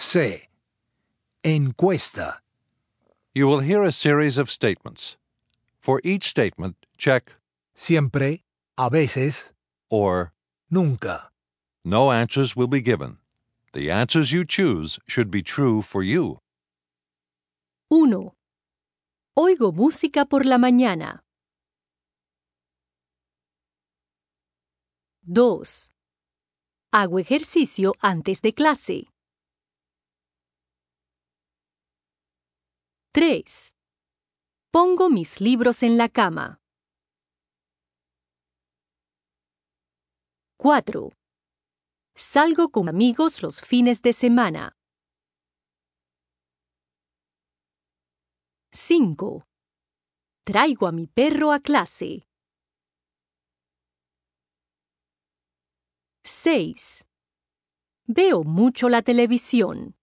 C. Encuesta. You will hear a series of statements. For each statement, check Siempre, a veces, or nunca. no answers will be given. The answers you choose should be true for you. 1. Oigo música por la mañana. 2. Hago ejercicio antes de clase. 3. Pongo mis libros en la cama. 4. Salgo con amigos los fines de semana. 5. Traigo a mi perro a clase. 6. Veo mucho la televisión.